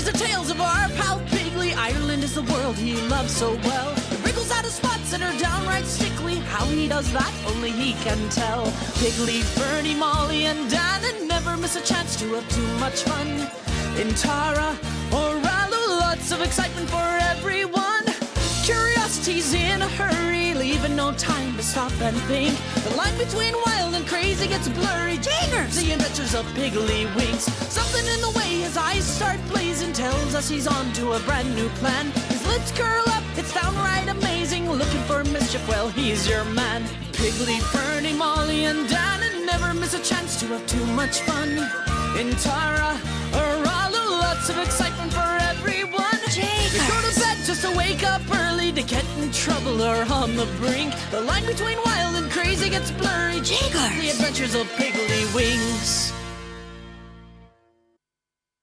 the tales of our pal Piggly. Ireland is the world he loves so well. He wriggles out of spots that are downright sickly. How he does that, only he can tell. Piggly, Fernie, Molly, and Dan, and never miss a chance to have too much fun. In Tara or Ralu, lots of excitement for everyone. Curiosity's in a hurry, leaving no time to stop and think. The line between wild and crazy gets blurry. Jagers! The adventures of Piggly Winks. Something in the way his eyes start blazing tells us he's on to a brand new plan. His lips curl up, it's downright amazing. Looking for mischief, well, he's your man. Piggly, Fernie, Molly, and Dan, and never miss a chance to have too much fun. In Tara or Ralu, lots of excitement for everyone. They go to bed just to wake up early, to get in trouble or on the brink. The line between wild and crazy gets blurry. Jagers! The adventures of Piggly Winks.